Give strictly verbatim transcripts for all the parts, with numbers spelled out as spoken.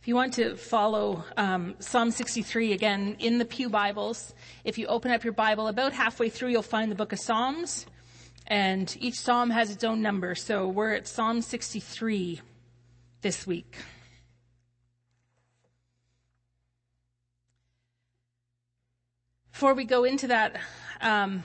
If you want to follow um, Psalm sixty-three again in the Pew Bibles, if you open up your Bible, about halfway through you'll find the book of Psalms, and each psalm has its own number. So we're at Psalm sixty-three this week. Before we go into that, um,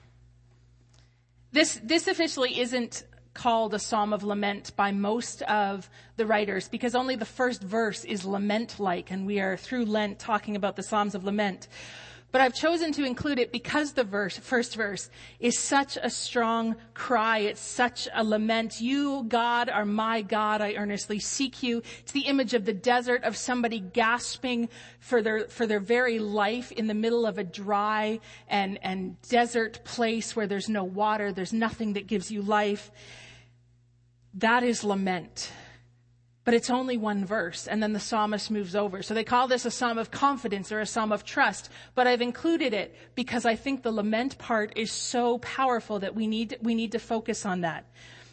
this this officially isn't called a psalm of lament by most of the writers, because only the first verse is lament-like, and we are through Lent talking about the Psalms of Lament. But I've chosen to include it because the verse, first verse is such a strong cry. It's such a lament. You, God, are my God. I earnestly seek you. It's the image of the desert, of somebody gasping for their, for their very life in the middle of a dry and, and desert place where there's no water. There's nothing that gives you life. That is lament. But it's only one verse, and then the psalmist moves over. So they call this a psalm of confidence or a psalm of trust. But I've included it because I think the lament part is so powerful that we need, we need to focus on that.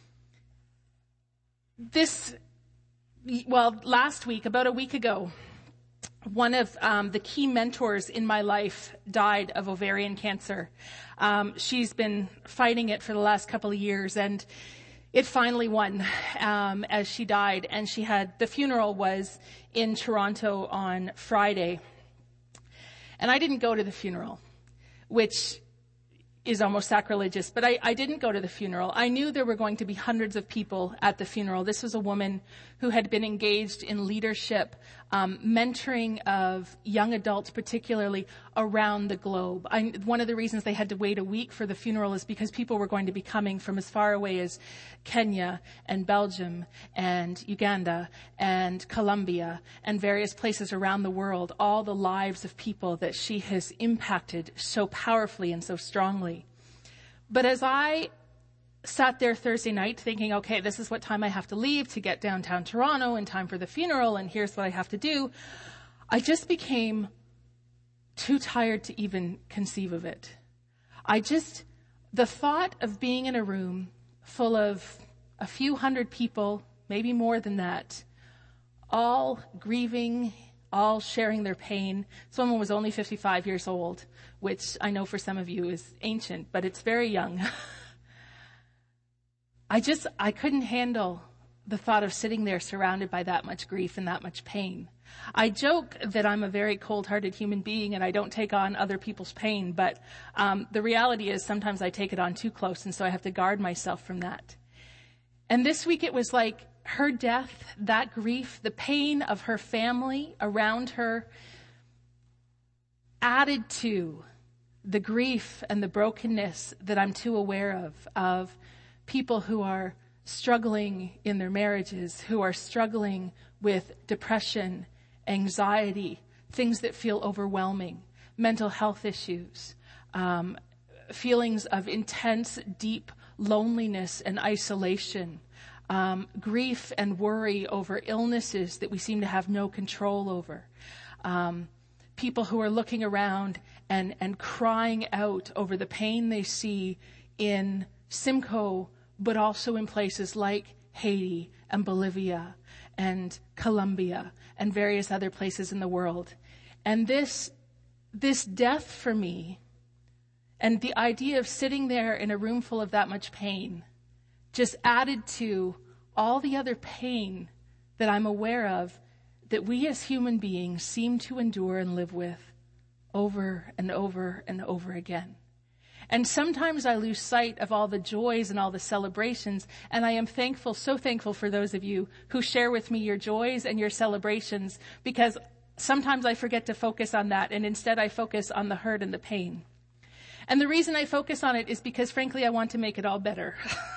This, well, last week, about a week ago, one of um, the key mentors in my life died of ovarian cancer. Um, she's been fighting it for the last couple of years, and it finally won um, as she died, and she had, the funeral was in Toronto on Friday. And I didn't go to the funeral, which is almost sacrilegious, but I, I didn't go to the funeral. I knew there were going to be hundreds of people at the funeral. This was a woman who had been engaged in leadership, um, mentoring of young adults, particularly around the globe. I, one of the reasons they had to wait a week for the funeral is because people were going to be coming from as far away as Kenya and Belgium and Uganda and Colombia and various places around the world, all the lives of people that she has impacted so powerfully and so strongly. But as I sat there Thursday night thinking, okay, this is what time I have to leave to get downtown Toronto in time for the funeral, and here's what I have to do, I just became too tired to even conceive of it. I just, the thought of being in a room full of a few hundred people, maybe more than that, all grieving, all sharing their pain. This woman was only fifty-five years old, which I know for some of you is ancient, but it's very young. I just, I couldn't handle the thought of sitting there surrounded by that much grief and that much pain. I joke that I'm a very cold-hearted human being and I don't take on other people's pain, but um, the reality is sometimes I take it on too close, and so I have to guard myself from that. And this week it was like her death, that grief, the pain of her family around her, added to the grief and the brokenness that I'm too aware of, of people who are struggling in their marriages, who are struggling with depression, anxiety, things that feel overwhelming, mental health issues, um, feelings of intense, deep loneliness and isolation, um, grief and worry over illnesses that we seem to have no control over, um, people who are looking around and, and crying out over the pain they see in Simcoe, but also in places like Haiti and Bolivia and Colombia and various other places in the world. And this, this death for me, and the idea of sitting there in a room full of that much pain, just added to all the other pain that I'm aware of that we as human beings seem to endure and live with over and over and over again. And sometimes I lose sight of all the joys and all the celebrations, and I am thankful, so thankful for those of you who share with me your joys and your celebrations, because sometimes I forget to focus on that, and instead I focus on the hurt and the pain. And the reason I focus on it is because, frankly, I want to make it all better.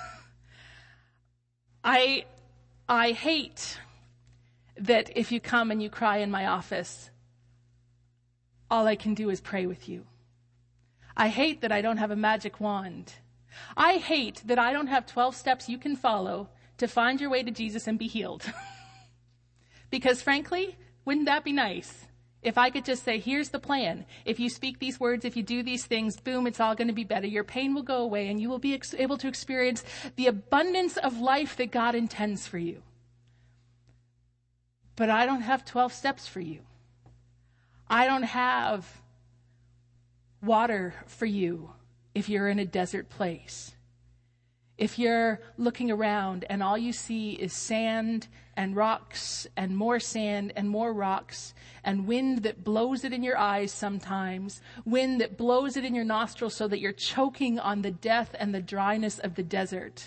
I, I hate that if you come and you cry in my office, all I can do is pray with you. I hate that I don't have a magic wand. I hate that I don't have twelve steps you can follow to find your way to Jesus and be healed. Because frankly, wouldn't that be nice? If I could just say, here's the plan. If you speak these words, if you do these things, boom, it's all going to be better. Your pain will go away and you will be ex- able to experience the abundance of life that God intends for you. But I don't have twelve steps for you. I don't have water for you if you're in a desert place. If you're looking around and all you see is sand and rocks and more sand and more rocks and wind that blows it in your eyes sometimes, wind that blows it in your nostrils so that you're choking on the death and the dryness of the desert,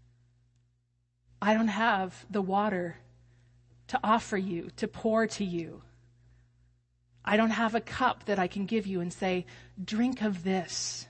I don't have the water to offer you, to pour to you. I don't have a cup that I can give you and say, drink of this.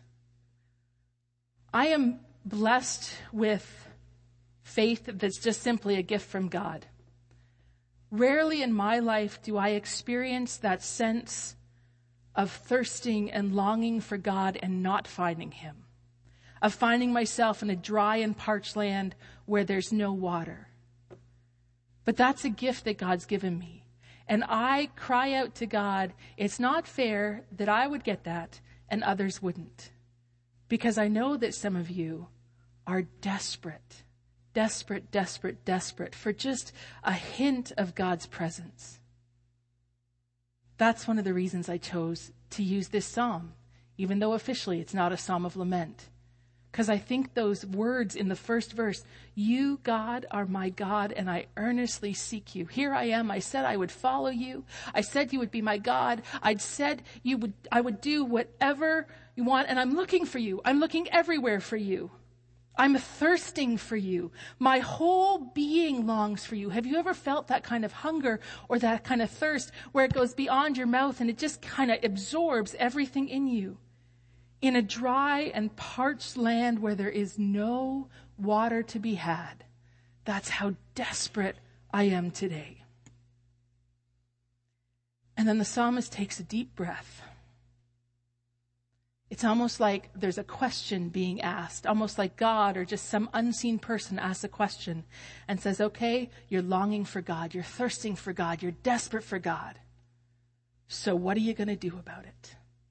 I am blessed with faith that's just simply a gift from God. Rarely in my life do I experience that sense of thirsting and longing for God and not finding him, of finding myself in a dry and parched land where there's no water. But that's a gift that God's given me. And I cry out to God, it's not fair that I would get that and others wouldn't. Because I know that some of you are desperate, desperate, desperate, desperate for just a hint of God's presence. That's one of the reasons I chose to use this psalm, even though officially it's not a psalm of lament. Because I think those words in the first verse, you, God, are my God, and I earnestly seek you. Here I am. I said I would follow you. I said you would be my God. I'd said you would, I would do whatever you want, and I'm looking for you. I'm looking everywhere for you. I'm thirsting for you. My whole being longs for you. Have you ever felt that kind of hunger or that kind of thirst where it goes beyond your mouth and it just kind of absorbs everything in you? In a dry and parched land where there is no water to be had. That's how desperate I am today. And then the psalmist takes a deep breath. It's almost like there's a question being asked, almost like God or just some unseen person asks a question and says, okay, you're longing for God, you're thirsting for God, you're desperate for God. So what are you going to do about it?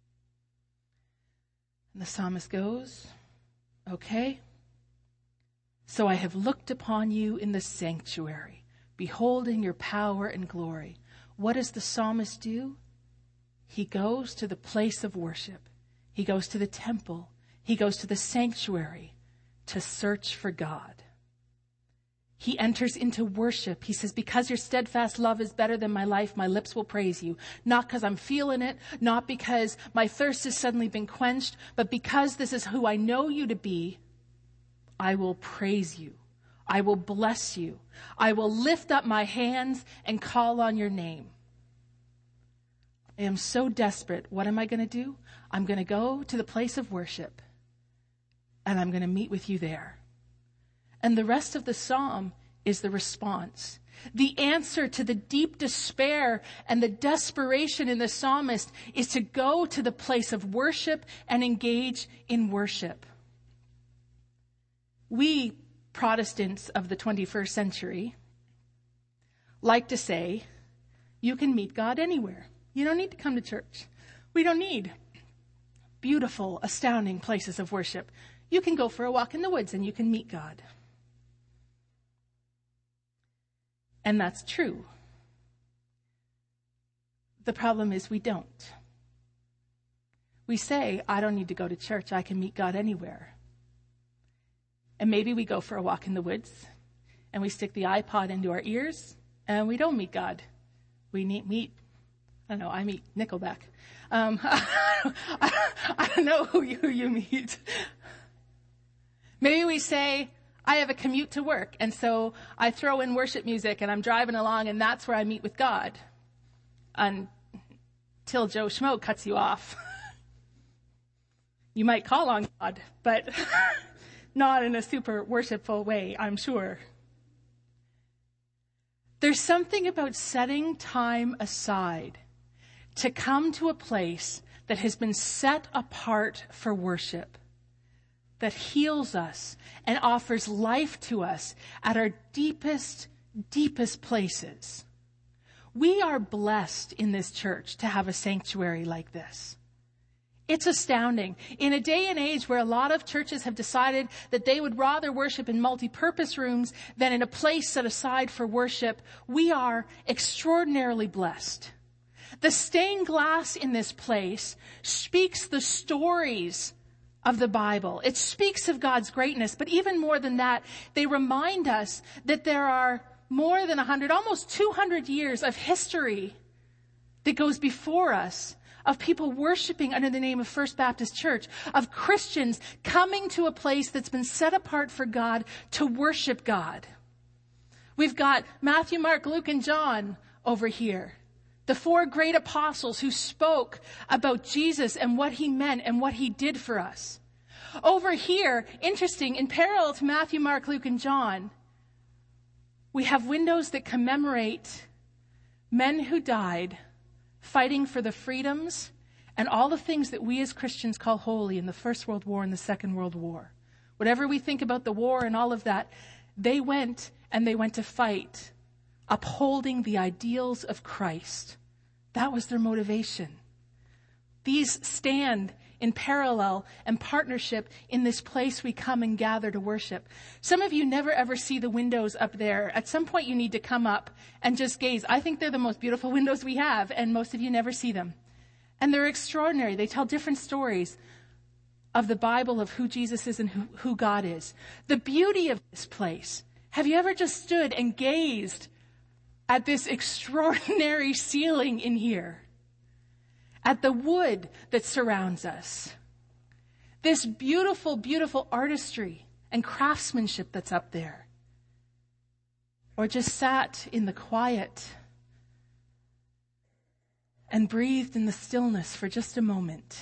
And the psalmist goes, okay, so I have looked upon you in the sanctuary, beholding your power and glory. What does the psalmist do? He goes to the place of worship. He goes to the temple. He goes to the sanctuary to search for God. He enters into worship. He says, because your steadfast love is better than my life, my lips will praise you. Not because I'm feeling it, not because my thirst has suddenly been quenched, but because this is who I know you to be, I will praise you. I will bless you. I will lift up my hands and call on your name. I am so desperate. What am I going to do? I'm going to go to the place of worship and I'm going to meet with you there. And the rest of the psalm is the response. The answer to the deep despair and the desperation in the psalmist is to go to the place of worship and engage in worship. We Protestants of the twenty-first century like to say, you can meet God anywhere. You don't need to come to church. We don't need beautiful, astounding places of worship. You can go for a walk in the woods and you can meet God. And that's true. The problem is we don't. We say, I don't need to go to church. I can meet God anywhere. And maybe we go for a walk in the woods and we stick the iPod into our ears and we don't meet God. We need, meet, I don't know, I meet Nickelback. Um, I, I don't know who you, who you meet. Maybe we say, I have a commute to work, and so I throw in worship music, and I'm driving along, and that's where I meet with God. Until Joe Schmo cuts you off. You might call on God, but not in a super worshipful way, I'm sure. There's something about setting time aside to come to a place that has been set apart for worship, that heals us and offers life to us at our deepest, deepest places. We are blessed in this church to have a sanctuary like this. It's astounding. In a day and age where a lot of churches have decided that they would rather worship in multi-purpose rooms than in a place set aside for worship, we are extraordinarily blessed. The stained glass in this place speaks the stories of the Bible. It speaks of God's greatness, but even more than that, they remind us that there are more than one hundred, almost two hundred years of history that goes before us, of people worshiping under the name of First Baptist Church, of Christians coming to a place that's been set apart for God to worship God. We've got Matthew, Mark, Luke, and John over here. The four great apostles who spoke about Jesus and what he meant and what he did for us. Over here, interesting, in parallel to Matthew, Mark, Luke, and John, we have windows that commemorate men who died fighting for the freedoms and all the things that we as Christians call holy in the First World War and the Second World War. Whatever we think about the war and all of that, they went and they went to fight, upholding the ideals of Christ. That was their motivation. These stand in parallel and partnership in this place we come and gather to worship. Some of you never ever see the windows up there. At some point you need to come up and just gaze. I think they're the most beautiful windows we have, and most of you never see them. And they're extraordinary. They tell different stories of the Bible, of who Jesus is and who, who God is. The beauty of this place. Have you ever just stood and gazed at this extraordinary ceiling in here? At the wood that surrounds us. This beautiful, beautiful artistry and craftsmanship that's up there. Or just sat in the quiet and breathed in the stillness for just a moment.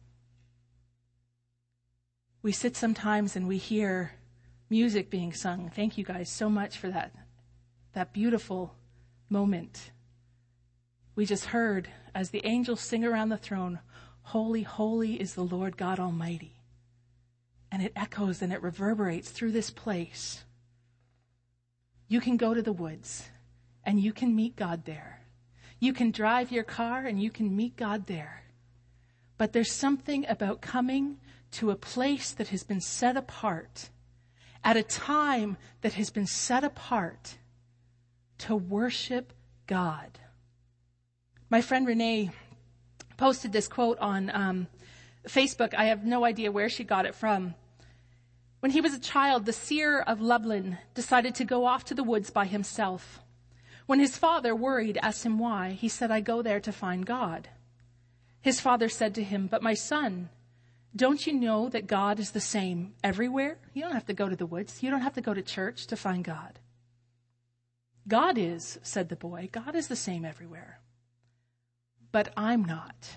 We sit sometimes and we hear music being sung. Thank you guys so much for that, that beautiful moment. We just heard as the angels sing around the throne, "Holy, holy is the Lord God Almighty." And it echoes and it reverberates through this place. You can go to the woods and you can meet God there. You can drive your car and you can meet God there. But there's something about coming to a place that has been set apart, at a time that has been set apart to worship God. My friend Renee posted this quote on um, Facebook. I have no idea where she got it from. When he was a child, the seer of Lublin decided to go off to the woods by himself. When his father, worried, asked him why, he said, "I go there to find God." His father said to him, "But my son, don't you know that God is the same everywhere? You don't have to go to the woods. You don't have to go to church to find God." "God is," said the boy. "God is the same everywhere. But I'm not."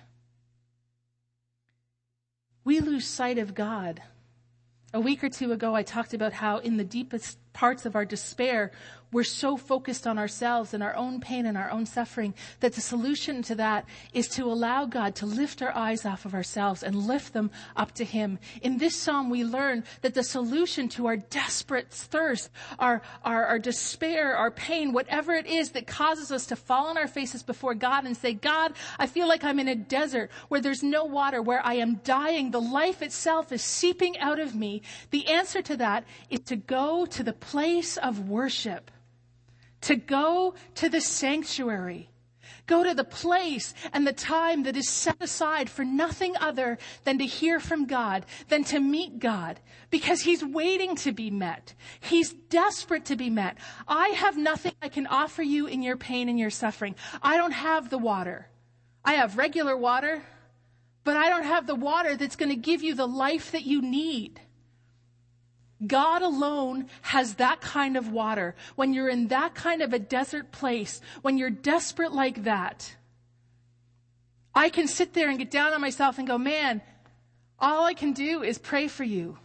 We lose sight of God. A week or two ago, I talked about how in the deepest parts of our despair, we're so focused on ourselves and our own pain and our own suffering that the solution to that is to allow God to lift our eyes off of ourselves and lift them up to Him. In this psalm, we learn that the solution to our desperate thirst, our, our, our despair, our pain, whatever it is that causes us to fall on our faces before God and say, "God, I feel like I'm in a desert where there's no water, where I am dying. The life itself is seeping out of me." The answer to that is to go to the place of worship. To go to the sanctuary. Go to the place and the time that is set aside for nothing other than to hear from God, than to meet God, because He's waiting to be met. He's desperate to be met. I have nothing I can offer you in your pain and your suffering. I don't have the water. I have regular water, but I don't have the water that's going to give you the life that you need. God alone has that kind of water. When you're in that kind of a desert place, when you're desperate like that, I can sit there and get down on myself and go, "Man, all I can do is pray for you."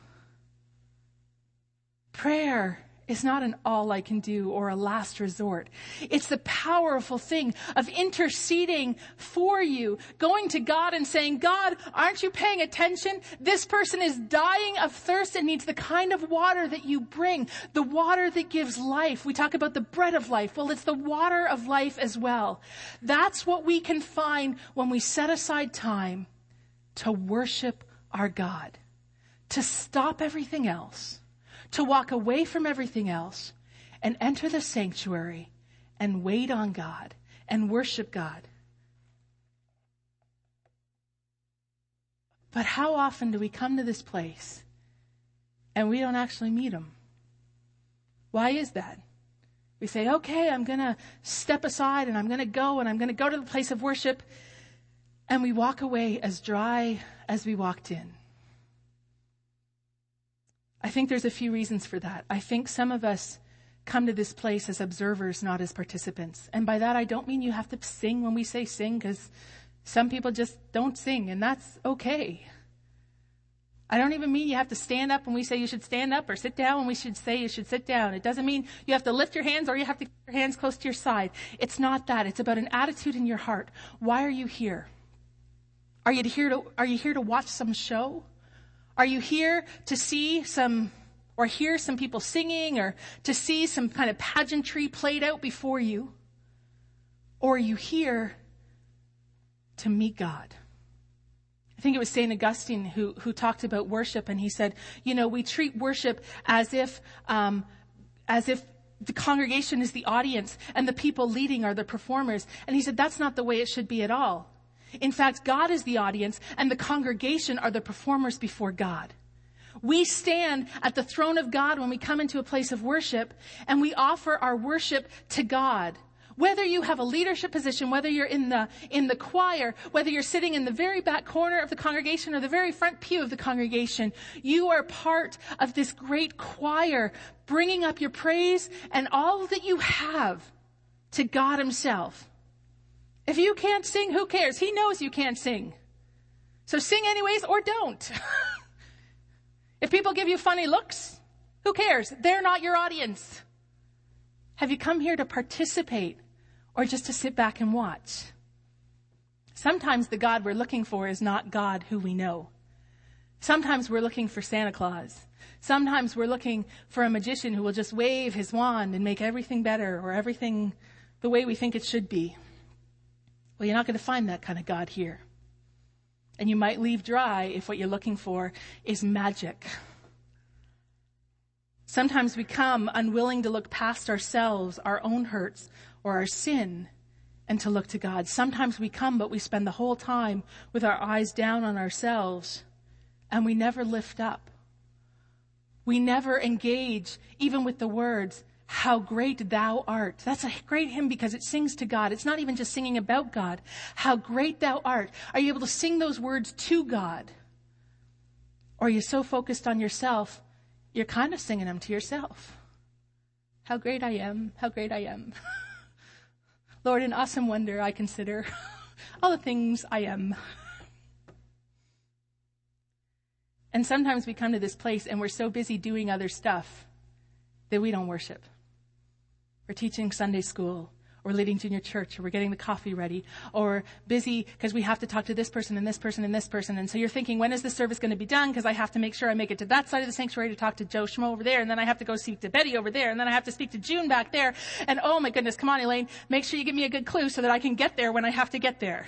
Prayer is not an all I can do or a last resort. It's the powerful thing of interceding for you, going to God and saying, "God, aren't you paying attention? This person is dying of thirst and needs the kind of water that you bring, the water that gives life." We talk about the bread of life. Well, it's the water of life as well. That's what we can find when we set aside time to worship our God, to stop everything else, to walk away from everything else and enter the sanctuary and wait on God and worship God. But how often do we come to this place and we don't actually meet him? Why is that? We say, okay, I'm going to step aside and I'm going to go and I'm going to go to the place of worship. And we walk away as dry as we walked in. I think there's a few reasons for that. I think some of us come to this place as observers, not as participants. And by that, I don't mean you have to sing when we say sing, because some people just don't sing, and that's okay. I don't even mean you have to stand up when we say you should stand up, or sit down when we should say you should sit down. It doesn't mean you have to lift your hands or you have to keep your hands close to your side. It's not that. It's about an attitude in your heart. Why are you here? Are you here to, are you here to watch some show? Are you here to see some, or hear some people singing, or to see some kind of pageantry played out before you? Or are you here to meet God? I think it was Saint Augustine who, who talked about worship, and he said, you know, we treat worship as if, um, as if the congregation is the audience and the people leading are the performers. And he said, that's not the way it should be at all. In fact, God is the audience and the congregation are the performers before God. We stand at the throne of God when we come into a place of worship, and we offer our worship to God. Whether you have a leadership position, whether you're in the, in the choir, whether you're sitting in the very back corner of the congregation or the very front pew of the congregation, you are part of this great choir, bringing up your praise and all that you have to God himself. If you can't sing, who cares? He knows you can't sing. So sing anyways, or don't. If people give you funny looks, who cares? They're not your audience. Have you come here to participate or just to sit back and watch? Sometimes the God we're looking for is not God who we know. Sometimes we're looking for Santa Claus. Sometimes we're looking for a magician who will just wave his wand and make everything better or everything the way we think it should be. Well, you're not going to find that kind of God here. And you might leave dry if what you're looking for is magic. Sometimes we come unwilling to look past ourselves, our own hurts, or our sin, and to look to God. Sometimes we come, but we spend the whole time with our eyes down on ourselves, and we never lift up. We never engage, even with the words, how great thou art. That's a great hymn because it sings to God. It's not even just singing about God. How great thou art. Are you able to sing those words to God? Or are you so focused on yourself, you're kind of singing them to yourself? How great I am, how great I am. Lord, in awesome wonder I consider all the things I am. And sometimes we come to this place and we're so busy doing other stuff that we don't worship. We're teaching Sunday school, or leading junior church, or we're getting the coffee ready, or busy because we have to talk to this person and this person and this person. And so you're thinking, when is this service going to be done? Because I have to make sure I make it to that side of the sanctuary to talk to Joe Schmo over there, and then I have to go speak to Betty over there, and then I have to speak to June back there. And oh my goodness, come on, Elaine, make sure you give me a good clue so that I can get there when I have to get there.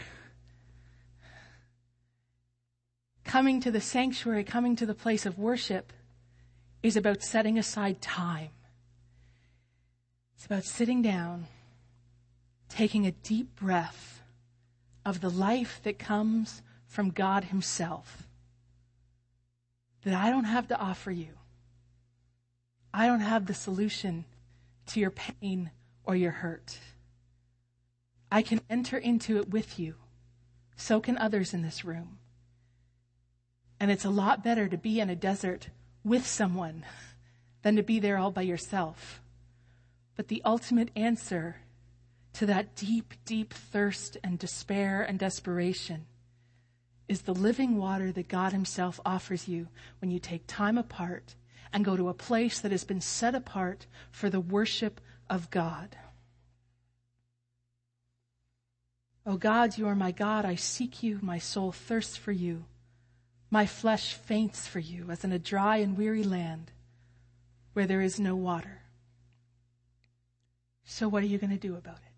Coming to the sanctuary, coming to the place of worship is about setting aside time. It's about sitting down, taking a deep breath of the life that comes from God himself, that I don't have to offer you. I don't have the solution to your pain or your hurt. I can enter into it with you. So can others in this room. And it's a lot better to be in a desert with someone than to be there all by yourself. But the ultimate answer to that deep, deep thirst and despair and desperation is the living water that God himself offers you when you take time apart and go to a place that has been set apart for the worship of God. O God, you are my God. I seek you. My soul thirsts for you. My flesh faints for you as in a dry and weary land where there is no water. So what are you going to do about it?